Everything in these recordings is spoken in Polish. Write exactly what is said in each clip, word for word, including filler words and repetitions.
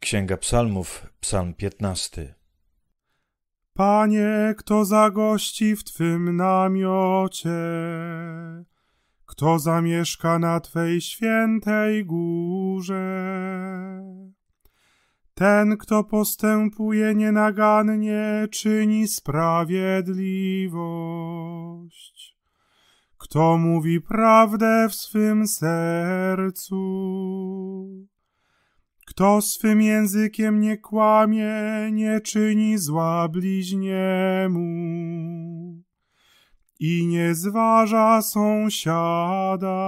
Księga Psalmów, Psalm piętnasty. Panie, kto zagości w Twym namiocie? Kto zamieszka na Twej świętej górze? Ten, kto postępuje nienagannie, czyni sprawiedliwość. Kto mówi prawdę w swym sercu? Kto swym językiem nie kłamie, nie czyni zła bliźniemu i nie zważa sąsiada.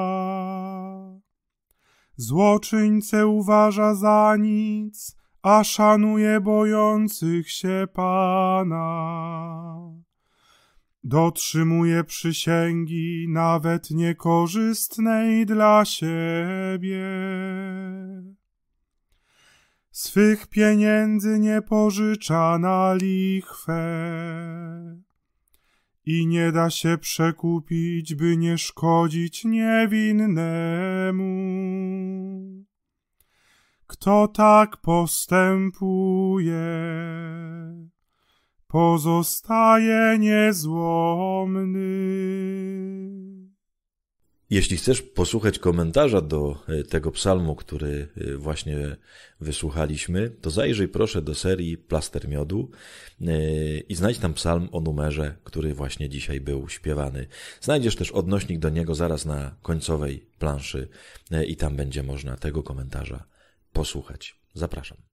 Złoczyńcę uważa za nic, a szanuje bojących się Pana. Dotrzymuje przysięgi, nawet niekorzystnej dla siebie. Swych pieniędzy nie pożycza na lichwę i nie da się przekupić, by nie szkodzić niewinnemu. Kto tak postępuje, pozostaje niezłomny. Jeśli chcesz posłuchać komentarza do tego psalmu, który właśnie wysłuchaliśmy, to zajrzyj proszę do serii Plaster Miodu i znajdź tam psalm o numerze, który właśnie dzisiaj był śpiewany. Znajdziesz też odnośnik do niego zaraz na końcowej planszy i tam będzie można tego komentarza posłuchać. Zapraszam.